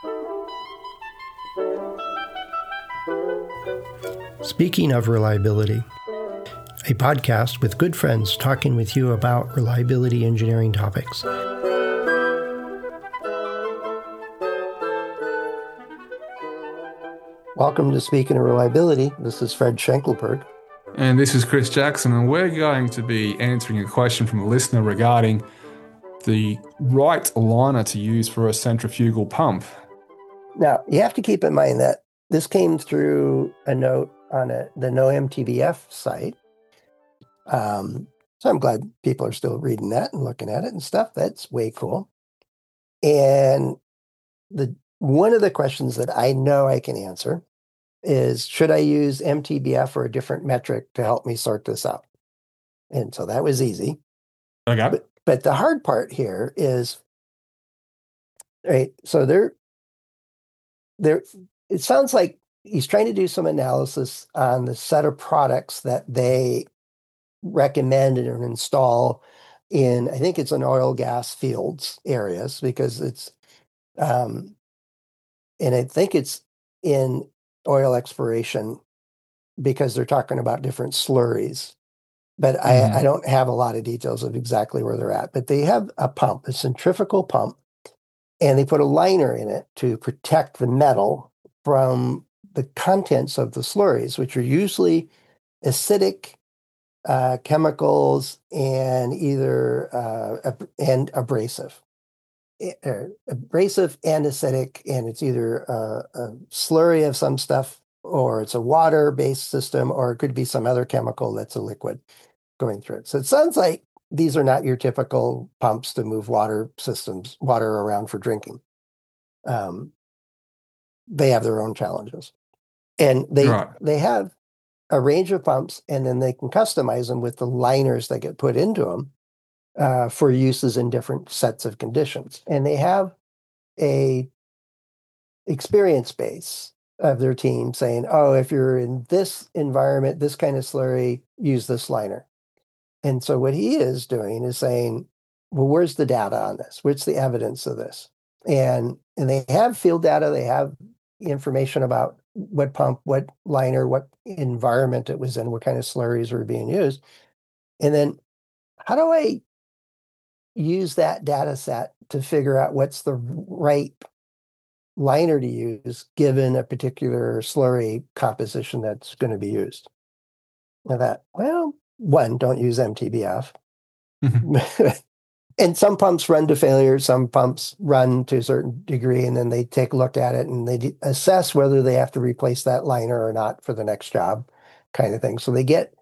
Speaking of reliability, a podcast with good friends talking with you about reliability engineering topics. Welcome to Speaking of Reliability. This is Fred Schenkelberg. And this is Chris Jackson, and we're going to be answering a question from a listener regarding the right liner to use for a centrifugal pump. Now, you have to keep in mind that this came through a note on the NoMTBF site. So I'm glad people are still reading that and looking at it and stuff. That's way cool. And one of the questions that I know I can answer is, should I use MTBF or a different metric to help me sort this out? And so that was easy. Okay. But the hard part here is, right, so there, it sounds like he's trying to do some analysis on the set of products that they recommend and install in, I think it's in oil, gas fields areas, because it's, and I think it's in oil exploration because they're talking about different slurries. But I don't have a lot of details of exactly where they're at. But they have a pump, a centrifugal pump, and they put a liner in it to protect the metal from the contents of the slurries, which are usually acidic chemicals and and abrasive. Abrasive and acidic, and it's either a slurry of some stuff, or it's a water-based system, or it could be some other chemical that's a liquid going through it. So it sounds like these are not your typical pumps to move water around for drinking. They have their own challenges. And they have a range of pumps, and then they can customize them with the liners that get put into them for uses in different sets of conditions. And they have a experience base of their team saying, oh, if you're in this environment, this kind of slurry, use this liner. And so what he is doing is saying, well, where's the data on this? What's the evidence of this? And they have field data. They have information about what pump, what liner, what environment it was in, what kind of slurries were being used. And then how do I use that data set to figure out what's the right liner to use given a particular slurry composition that's going to be used? And one, don't use MTBF. And some pumps run to failure, some pumps run to a certain degree, and then they take a look at it and they assess whether they have to replace that liner or not for the next job, kind of thing. So they get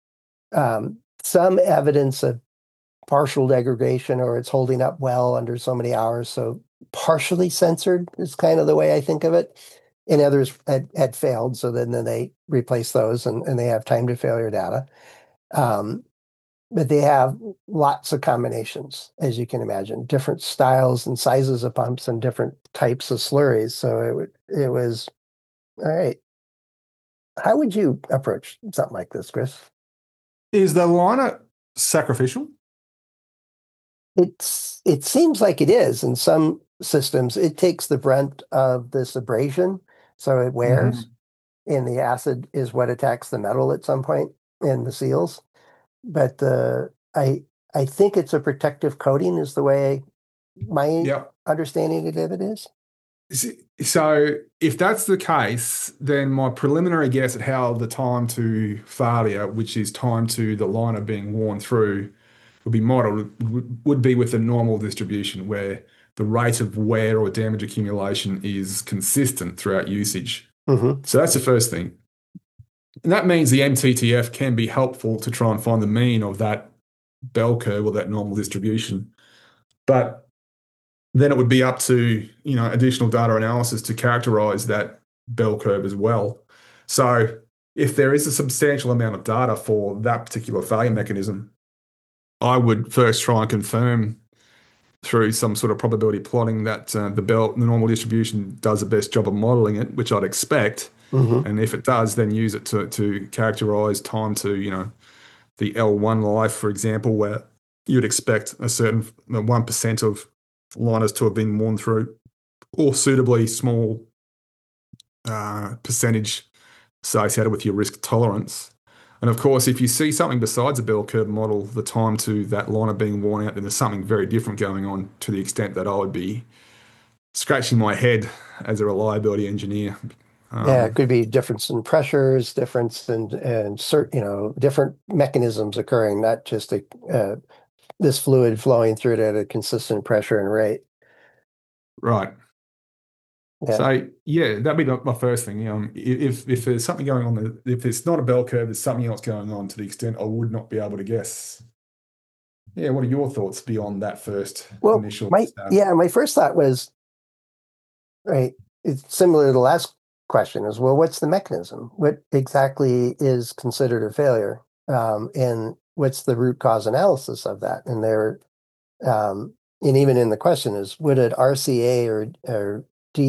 some evidence of partial degradation, or it's holding up well under so many hours. So partially censored is kind of the way I think of it. And others had failed, so then they replace those, and they have time to failure data. But they have lots of combinations, as you can imagine, different styles and sizes of pumps and different types of slurries. So it was, all right, how would you approach something like this, Chris? Is the liner sacrificial? It seems like it is. In some systems, it takes the brunt of this abrasion, so it wears, and the acid is what attacks the metal at some point in the seals. But I think it's a protective coating is the way my understanding of it is. So if that's the case, then my preliminary guess at how the time to failure, which is time to the liner being worn through, would be modeled, would be with the normal distribution, where the rate of wear or damage accumulation is consistent throughout usage. So that's the first thing. And that means the MTTF can be helpful to try and find the mean of that bell curve or that normal distribution. But then it would be up to, additional data analysis to characterize that bell curve as well. So if there is a substantial amount of data for that particular failure mechanism, I would first try and confirm through some sort of probability plotting that the normal distribution does the best job of modeling it, which I'd expect. And if it does, then use it to characterize time to, the L1 life, for example, where you'd expect a certain 1% of liners to have been worn through or suitably small percentage associated with your risk tolerance. And of course, if you see something besides a bell curve model, the time to that liner being worn out, then there's something very different going on, to the extent that I would be scratching my head as a reliability engineer. Yeah, it could be difference in pressures, difference in certain, different mechanisms occurring, not just this fluid flowing through it at a consistent pressure and rate. Right. Yeah. So yeah, that'd be my first thing. If there's something going on, if it's not a bell curve, there's something else going on, to the extent I would not be able to guess. Yeah, what are your thoughts beyond that first Well, initial my stab? yeah, my first thought was, right, it's similar to the last question is, well, what's the mechanism? What exactly is considered a failure? And what's the root cause analysis of that? And even in the question is, would an RCA or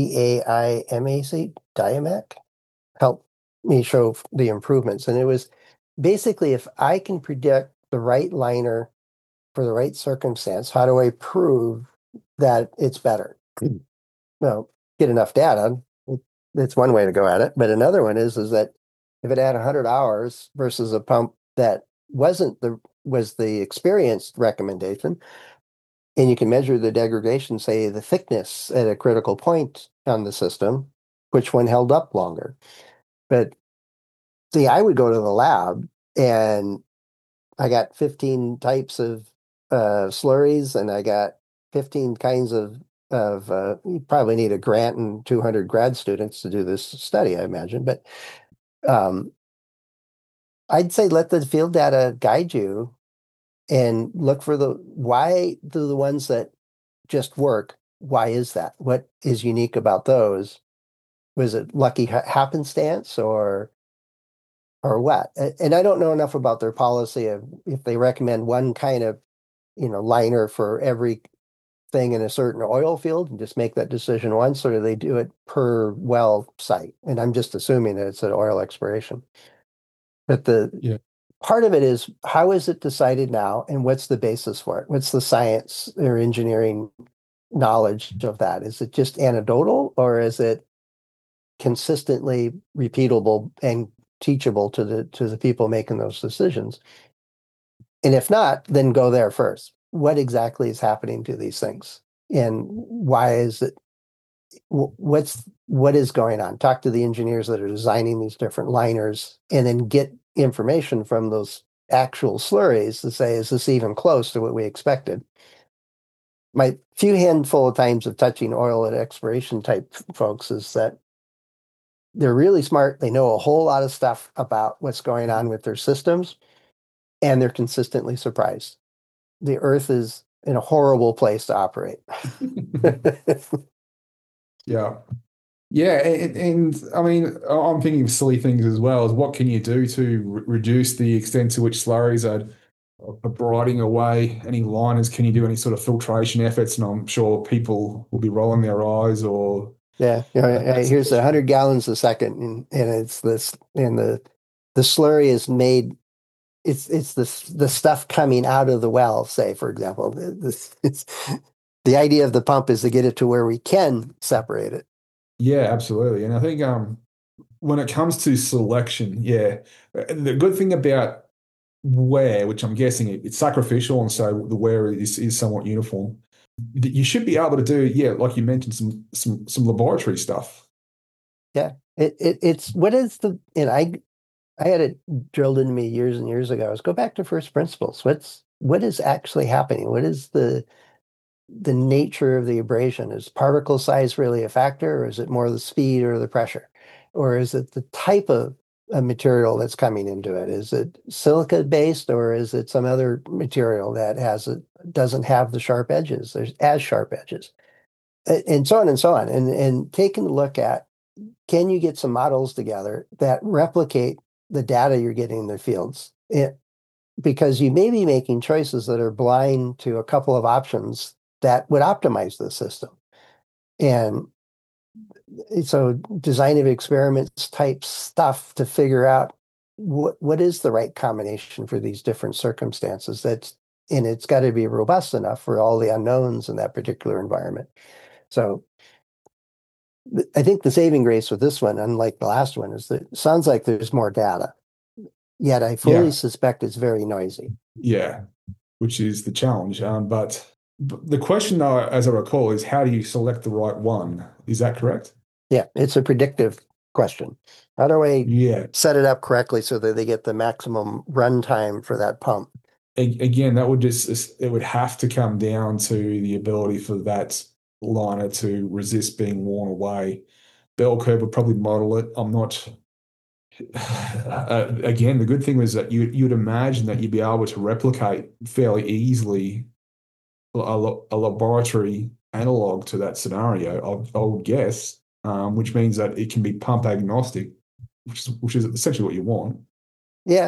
DAIMAC help me show the improvements? And it was basically, if I can predict the right liner for the right circumstance, how do I prove that it's better? Well, get enough data. It's one way to go at it. But another one is that if it had 100 hours versus a pump that was the experienced recommendation, and you can measure the degradation, say the thickness at a critical point on the system, which one held up longer. But see, I would go to the lab and I got 15 types of slurries, and I got 15 kinds of you probably need a grant and 200 grad students to do this study, I imagine. But um, I'd say let the field data guide you and look for why do the ones that just work, why is that? What is unique about those? Was it lucky happenstance or what? And I don't know enough about their policy of if they recommend one kind of, liner for every thing in a certain oil field and just make that decision once, or do they do it per well site? And I'm just assuming that it's an oil exploration. But the Yeah. part of it is, how is it decided now, and what's the basis for it? What's the science or engineering knowledge of that? Is it just anecdotal, or is it consistently repeatable and teachable to the people making those decisions? And if not, then go there first. What exactly is happening to these things? And why is it, what is going on? Talk to the engineers that are designing these different liners, and then get information from those actual slurries to say, is this even close to what we expected? My few handful of times of touching oil at exploration type folks is that they're really smart. They know a whole lot of stuff about what's going on with their systems, and they're consistently surprised. The earth is in a horrible place to operate. Yeah. Yeah, and I mean, I'm thinking of silly things as well. As what can you do to reduce the extent to which slurries are brighting away any liners? Can you do any sort of filtration efforts? And I'm sure people will be rolling their eyes, or Yeah, here's 100 gallons a second, and it's this, and the slurry is made. It's the stuff coming out of the well. Say, for example, the idea of the pump is to get it to where we can separate it. yeah, absolutely. And I think when it comes to selection, yeah, the good thing about wear, which I'm guessing it's sacrificial, and so the wear is somewhat uniform. You should be able to do, yeah, like you mentioned, some laboratory stuff. Yeah, it's what is the and I had it drilled into me years and years ago. Is go back to first principles. What is actually happening? What is the nature of the abrasion? Is particle size really a factor, or is it more the speed or the pressure? Or is it the type of a material that's coming into it? Is it silica based, or is it some other material that doesn't have the sharp edges? There's as sharp edges, and so on and so on. And taking a look at, can you get some models together that replicate the data you're getting in the fields? Because you may be making choices that are blind to a couple of options that would optimize the system. And so design of experiments type stuff to figure out what is the right combination for these different circumstances. And it's got to be robust enough for all the unknowns in that particular environment. So I think the saving grace with this one, unlike the last one, is that it sounds like there's more data. Yet I fully Yeah, suspect it's very noisy. yeah, which is the challenge. But the question, though, as I recall, is how do you select the right one? Is that correct? Yeah, it's a predictive question. How do I Yeah. set it up correctly so that they get the maximum runtime for that pump? Again, that would just it would have to come down to the ability for that liner to resist being worn away. Bell curve would probably model it. I'm not. Again, the good thing was that you'd imagine that you'd be able to replicate fairly easily a laboratory analog to that scenario. I would guess, which means that it can be pump agnostic, which is essentially what you want. Yeah,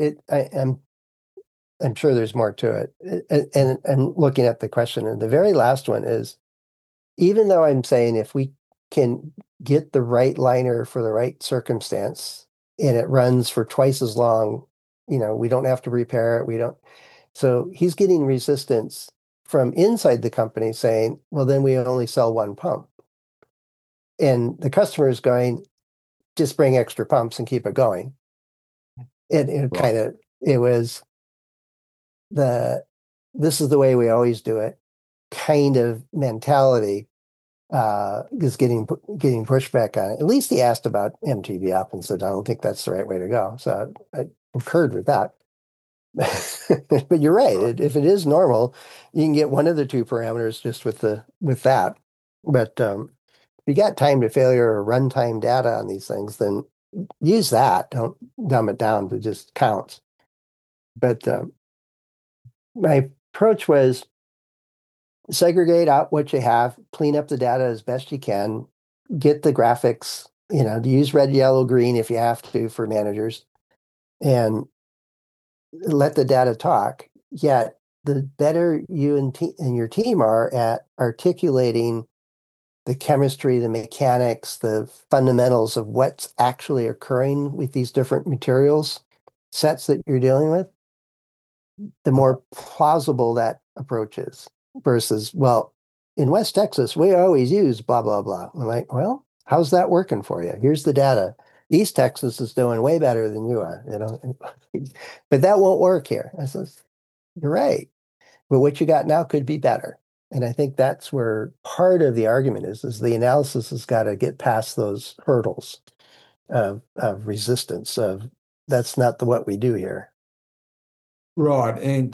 I'm sure there's more to it. And looking at the question, and the very last one is, even though I'm saying if we can get the right liner for the right circumstance and it runs for twice as long, we don't have to repair it. We don't. So he's getting resistance from inside the company saying, well, then we only sell one pump. And the customer is going, just bring extra pumps and keep it going. And it Right. kind of, it was the, this is the way we always do it kind of mentality is getting pushback on it. At least he asked about MTB up and said, I don't think that's the right way to go. So I concurred with that. But you're right. If it is normal, you can get one of the two parameters just with that. But if you got time to failure or runtime data on these things, then use that. Don't dumb it down to just counts. But my approach was segregate out what you have, clean up the data as best you can, get the graphics, use red, yellow, green if you have to for managers, and let the data talk. Yet the better you and your team are at articulating the chemistry, the mechanics, the fundamentals of what's actually occurring with these different materials sets that you're dealing with, the more plausible that approach is versus, well, in West Texas, we always use blah, blah, blah. I'm like, well, how's that working for you? Here's the data. East Texas is doing way better than you are, but that won't work here. I says, you're right. But what you got now could be better. And I think that's where part of the argument is the analysis has got to get past those hurdles of resistance of that's not what we do here. Right. And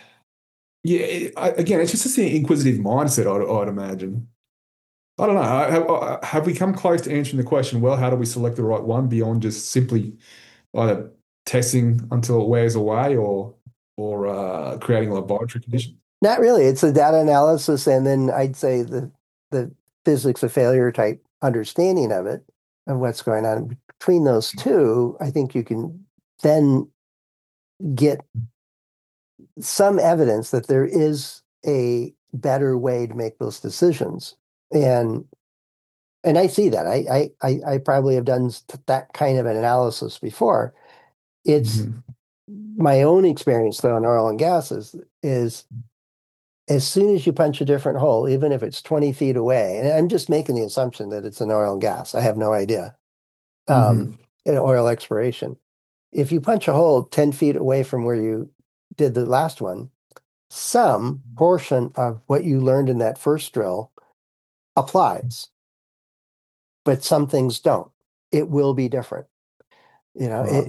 yeah, again, it's just an inquisitive mindset, I'd imagine. I don't know. Have we come close to answering the question, well, how do we select the right one beyond just simply either testing until it wears away or creating laboratory conditions? Not really. It's a data analysis, and then I'd say the physics of failure type understanding of it, of what's going on. Between those two, I think you can then get some evidence that there is a better way to make those decisions. And I see that. I probably have done that kind of an analysis before. It's Mhm. my own experience though in oil and gas is as soon as you punch a different hole, even if it's 20 feet away, and I'm just making the assumption that it's an oil and gas. I have no idea. Mhm. In oil exploration. If you punch a hole 10 feet away from where you did the last one, some portion of what you learned in that first drill applies, but some things don't. It will be different. Right.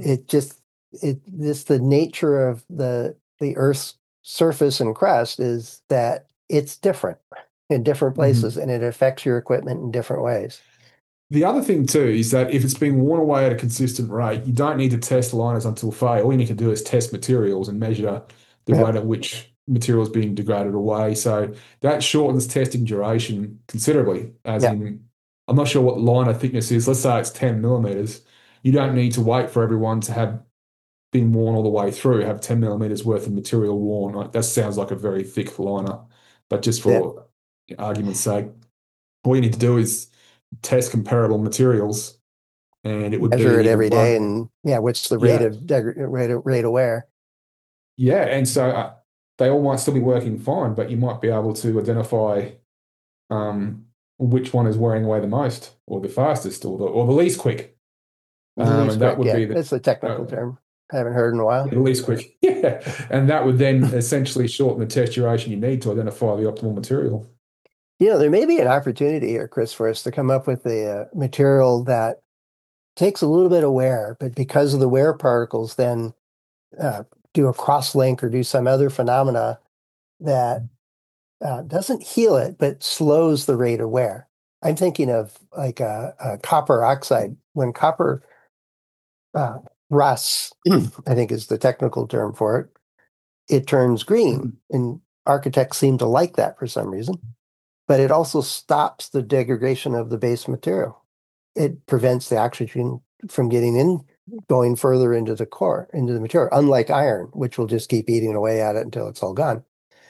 Just the nature of the Earth's surface and crust is that it's different in different Mhm. places and it affects your equipment in different ways. The other thing too is that if it's being worn away at a consistent rate, you don't need to test liners until fail. All you need to do is test materials and measure the Yeah. rate at which material is being degraded away. So that shortens testing duration considerably. As Yeah. in, I'm not sure what liner thickness is. Let's say it's 10 millimeters. You don't need to wait for everyone to have been worn all the way through, have 10 millimeters worth of material worn. Like, that sounds like a very thick liner. But just Yeah. for argument's sake, all you need to do is test comparable materials, and it would be Measure it either every day one. and yeah, what's the rate Yeah, of rate of wear? yeah, and so they all might still be working fine, but you might be able to identify which one is wearing away the most, or the fastest, or the least quick. The least And that quick, would yeah. be It's a technical term I haven't heard in a while. the least quick. Yeah. And that would then essentially shorten the test duration you need to identify the optimal material. There may be an opportunity here, Chris, for us to come up with a material that takes a little bit of wear, but because of the wear particles, then do a cross link or do some other phenomena that doesn't heal it, but slows the rate of wear. I'm thinking of like a copper oxide. When copper rusts, I think is the technical term for it, it turns green. And architects seem to like that for some reason. But it also stops the degradation of the base material. It prevents the oxygen from getting in, going further into the core, into the material, unlike iron, which will just keep eating away at it until it's all gone.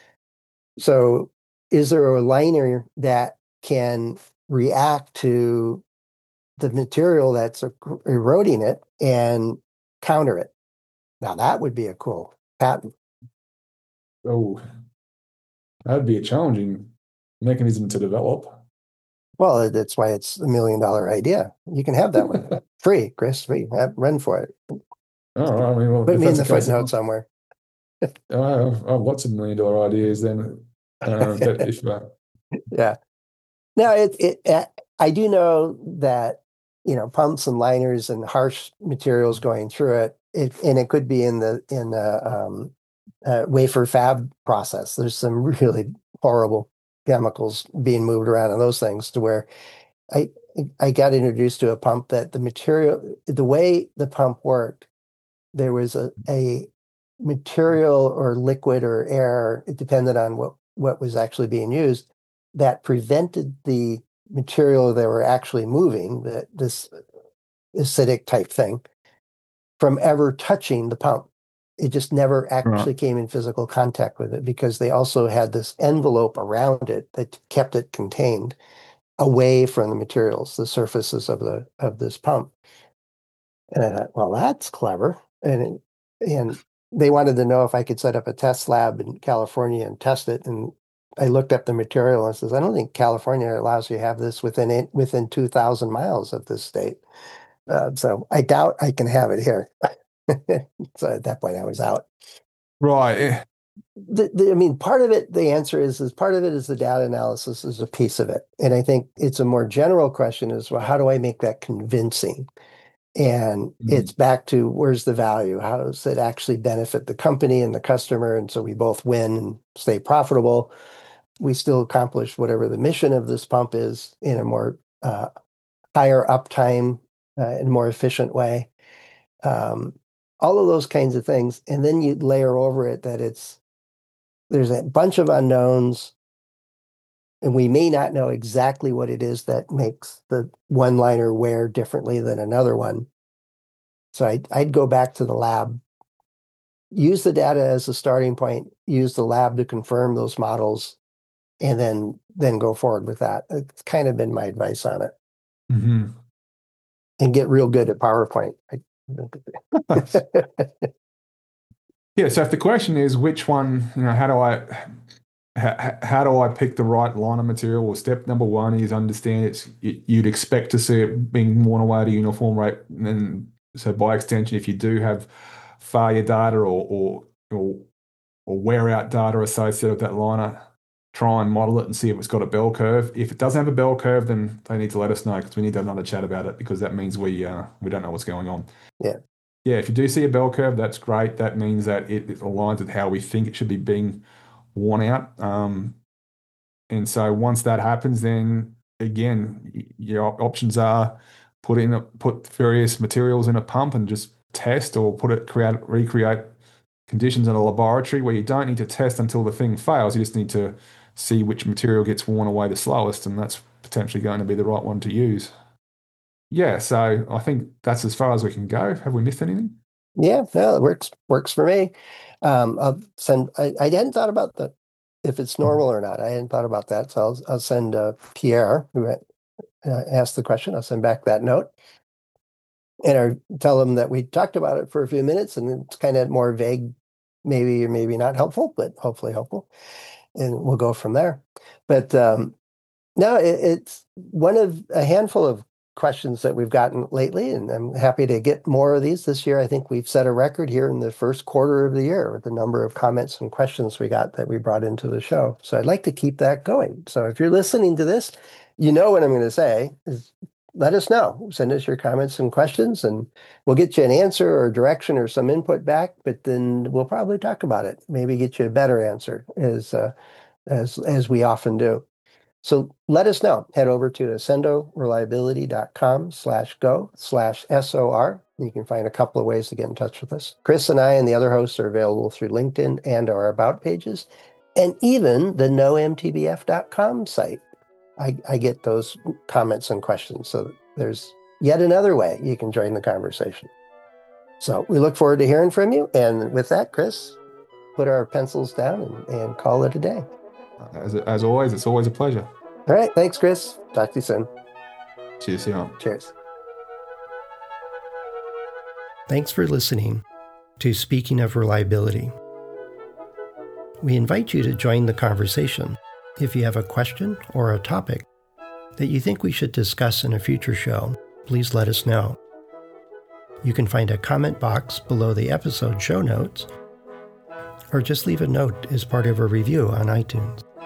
So is there a liner that can react to the material that's eroding it and counter it? Now that would be a cool patent. Oh, that'd be a challenging mechanism to develop. Well, that's why it's $1 million idea. You can have that one free, Chris. Free. Run for it. Oh, I mean, well, Put if me in that's the the case, footnote somewhere. I have lots of $1 million ideas. Then that if Yeah. Now, I do know that pumps and liners and harsh materials going through it, and it could be in the wafer fab process. There's some really horrible chemicals being moved around in those things to where I I got introduced to a pump that the way the pump worked, there was a material or liquid or air, it depended on what was actually being used, that prevented the material they were actually moving, this acidic type thing, from ever touching the pump. It just never actually came in physical contact with it because they also had this envelope around it that kept it contained away from the materials, the surfaces of this pump. And I thought, well, that's clever. And they wanted to know if I could set up a test lab in California and test it. And I looked up the material and says, I don't think California allows you to have this within 2,000 miles of this state. So I doubt I can have it here. So at that point, I was out. right. I mean, part of it, the answer is part of it is the data analysis is a piece of it. And I think it's a more general question is, well, how do I make that convincing? And it's back to where's the value? How does it actually benefit the company and the customer? And so we both win and stay profitable. We still accomplish whatever the mission of this pump is in a more higher uptime and more efficient way. All of those kinds of things. And then you layer over it that there's a bunch of unknowns, and we may not know exactly what it is that makes the one liner wear differently than another one. So I'd go back to the lab, use the data as a starting point, use the lab to confirm those models, and then go forward with that. It's kind of been my advice on it. Mm-hmm. And get real good at PowerPoint. Yeah. So if the question is which one, how do I pick the right line of material? Well, step number one is understand you'd expect to see it being worn away at a uniform rate. And so by extension, if you do have failure data or wear out data associated with that liner, try and model it and see if it's got a bell curve. If it doesn't have a bell curve, then they need to let us know because we need to have another chat about it because that means we don't know what's going on. Yeah. Yeah, if you do see a bell curve, that's great. That means that it aligns with how we think it should be being worn out. And so once that happens, then again, your options are put various materials in a pump and just test, or recreate conditions in a laboratory where you don't need to test until the thing fails. You just need to see which material gets worn away the slowest, and that's potentially going to be the right one to use. Yeah, so I think that's as far as we can go. Have we missed anything? Yeah, no, it works for me. I'll send. I hadn't thought about if it's normal or not. I hadn't thought about that, so I'll send Pierre, who asked the question. I'll send back that note, and I'll tell him that we talked about it for a few minutes, and it's kind of more vague, maybe or maybe not helpful, but hopefully helpful, and we'll go from there. But No, it's one of a handful of questions that we've gotten lately, and I'm happy to get more of these this year. I think we've set a record here in the first quarter of the year with the number of comments and questions we got that we brought into the show. So I'd like to keep that going. So if you're listening to this, you know what I'm going to say is let us know. Send us your comments and questions, and we'll get you an answer or direction or some input back, but then we'll probably talk about it. Maybe get you a better answer as we often do. So let us know. Head over to accendoreliability.com/go/SOR. You can find a couple of ways to get in touch with us. Chris and I and the other hosts are available through LinkedIn and our About pages, and even the nomtbf.com site. I get those comments and questions. So there's yet another way you can join the conversation. So we look forward to hearing from you. And with that, Chris, put our pencils down and call it a day. As always, it's always a pleasure. All right. Thanks, Chris. Talk to you soon. Cheers, Sion. Cheers. Thanks for listening to Speaking of Reliability. We invite you to join the conversation. If you have a question or a topic that you think we should discuss in a future show, please let us know. You can find a comment box below the episode show notes, or just leave a note as part of a review on iTunes.